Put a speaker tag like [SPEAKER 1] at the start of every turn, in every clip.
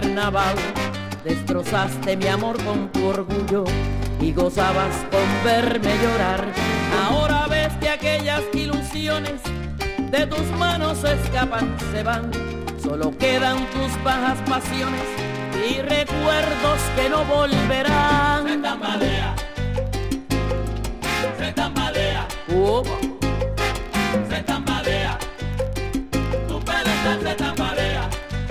[SPEAKER 1] carnaval. Destrozaste mi amor con tu orgullo y gozabas con verme llorar. Ahora ves que aquellas ilusiones de tus manos se escapan, se van. Solo quedan tus bajas pasiones y recuerdos que no volverán.
[SPEAKER 2] Se tambalea, se tambalea, se tambalea, tu pedestal se tambalea.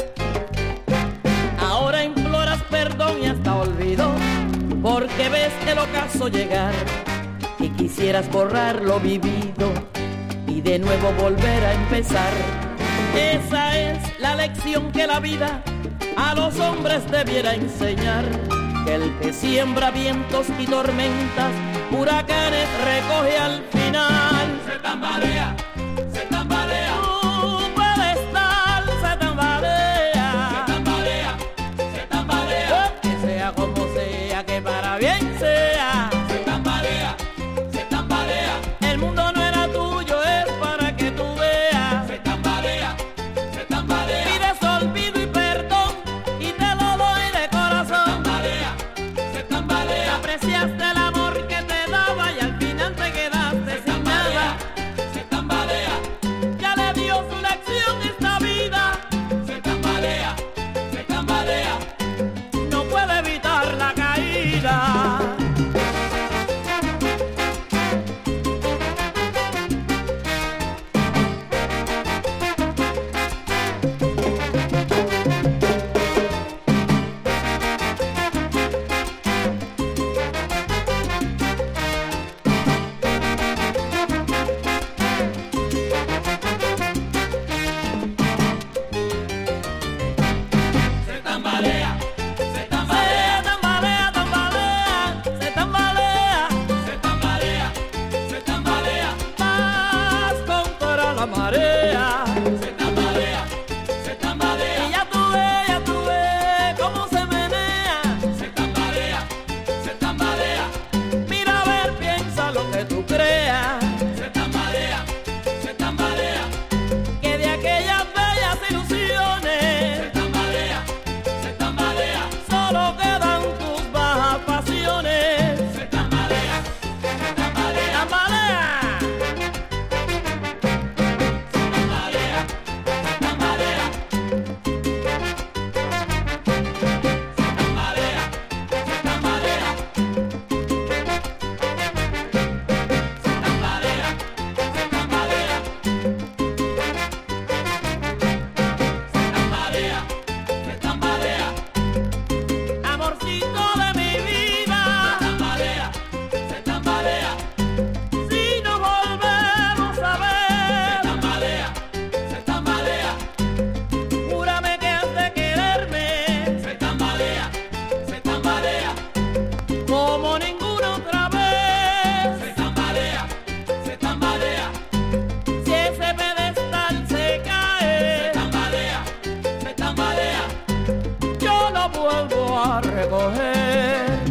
[SPEAKER 1] Ahora imploras perdón y hasta olvido, porque ves el ocaso llegar y quisieras borrar lo vivido y de nuevo volver a empezar. Esa es la lección que la vida a los hombres debiera enseñar, que el que siembra vientos y tormentas, huracanes recoge al final.
[SPEAKER 2] Se tambalea, se tambalea,
[SPEAKER 1] Tu pedestal se tambalea,
[SPEAKER 2] se tambalea, se tambalea,
[SPEAKER 1] que sea como sea, que para bien sea.
[SPEAKER 2] se tambalea, se tambalea,
[SPEAKER 1] El mundo no era tuyo, es para que tú veas.
[SPEAKER 2] se tambalea, se tambalea,
[SPEAKER 1] Pides olvido y perdón y te lo doy de corazón.
[SPEAKER 2] tambalea, se tambalea,
[SPEAKER 1] Apreciaste el amor que te daba y al final te quedaste sin nada.
[SPEAKER 2] se tambalea,
[SPEAKER 1] Ya le dio su lección esta vida,
[SPEAKER 2] se tambalea, se tambalea.
[SPEAKER 1] no puede evitar la caída.
[SPEAKER 2] Se tambalea, se
[SPEAKER 1] Se
[SPEAKER 2] tambalea,
[SPEAKER 1] tambalea, tambalea, se tambalea.
[SPEAKER 2] se tambalea, se tambalea,
[SPEAKER 1] Vas contra la marea.
[SPEAKER 2] se tambalea, se tambalea,
[SPEAKER 1] Y ya tú ves cómo se menea.
[SPEAKER 2] se tambalea, se tambalea,
[SPEAKER 1] Mira a ver, piensa lo que tú creas,
[SPEAKER 2] se tambalea, se tambalea,
[SPEAKER 1] que de aquellas bellas
[SPEAKER 2] se
[SPEAKER 1] ilusiones
[SPEAKER 2] tambalea, se tambalea,
[SPEAKER 1] solo quedan tus bajas pasiones.
[SPEAKER 2] se tambalea, se tambalea,
[SPEAKER 1] Tambalea,
[SPEAKER 2] tambalea, se tambalea, se tambalea, se tambalea, se tambalea, se tambalea, se tambalea,
[SPEAKER 1] amorcito de mi vida,
[SPEAKER 2] tambalea, se tambalea,
[SPEAKER 1] si nos volvemos a
[SPEAKER 2] se
[SPEAKER 1] ver,
[SPEAKER 2] tambalea, se tambalea,
[SPEAKER 1] júrame que has de quererme
[SPEAKER 2] se tambalea, se tambalea,
[SPEAKER 1] como ninguna otra vez.
[SPEAKER 2] se tambalea, se tambalea,
[SPEAKER 1] Si ese pedestal se
[SPEAKER 2] se
[SPEAKER 1] cae,
[SPEAKER 2] tambalea, se tambalea,
[SPEAKER 1] yo lo vuelvo a recoger.